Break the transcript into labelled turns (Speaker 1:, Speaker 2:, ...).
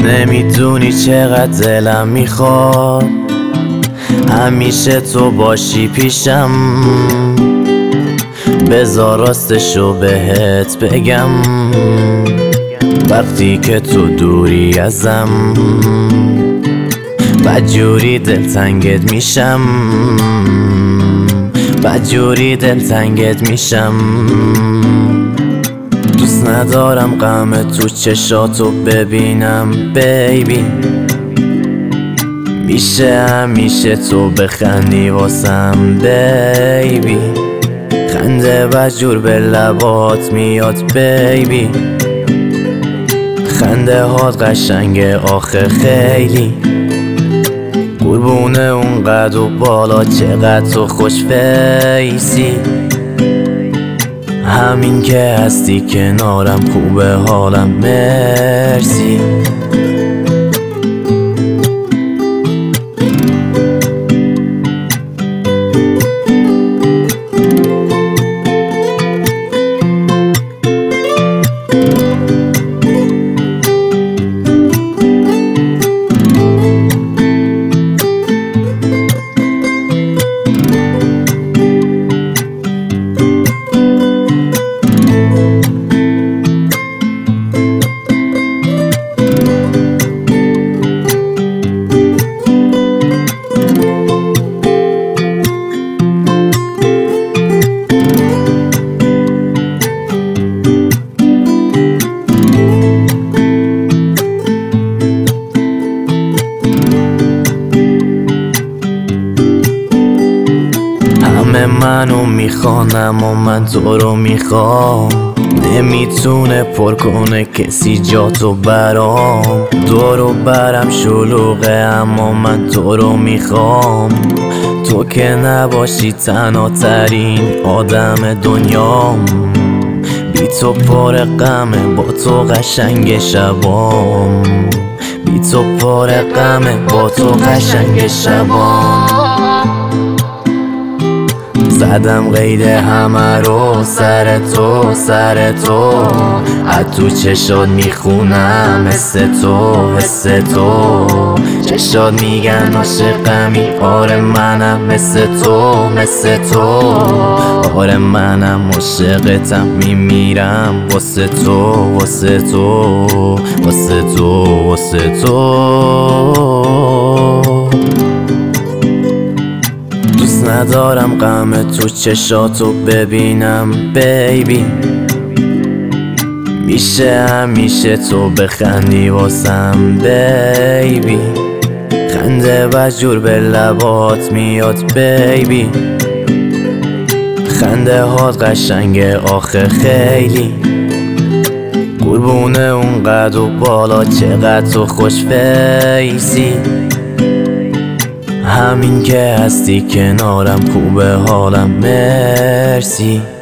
Speaker 1: نمیدونی چقدر دلم میخواد همیشه تو باشی پیشم. بذار راستشو بهت بگم، وقتی که تو دوری ازم بدجوری دلتنگت میشم، بدجوری دلتنگت میشم. دوست ندارم غم تو چشاتو ببینم بیبی. میشه همیشه تو بخندی واسم بیبی. خنده بدجور به لبات میاد بیبی. خنده هات قشنگه آخه خیلی. قربونه اون قد و بالا چقدر تو خوش فیسی. همین که هستی کنارم خوبه حالم، مرسی. منو میخوانم و من تو رو میخوام. نمیتونه پر کنه کسی جاتو برام. دورو برم شلوغه اما من تو رو میخوام. تو که نباشی تنها ترین آدم دنیام. بی تو پر غمه با تو قشنگ شبام. بی تو پر غمه با تو قشنگ شبام. زدم قید همه رو سر تو، سر تو. از تو چشات میخونم حس تو، حس تو. چشات میگن عاشقمی، آره منم مثل تو، مثل تو. آره منم عاشقتم، میمیرم واسه تو، واسه تو، واسه تو، واسه تو. دوست ندارم غم تو چشاتو ببینم بیبی. میشه همیشه تو بخندی واسم بیبی. خنده بدجور به لبات میاد بیبی. خنده هات قشنگه آخه خیلی. قربونه اون قد و بالا چقدر تو خوش فیسی. همین که هستی کنارم خوبه حالم، مرسی.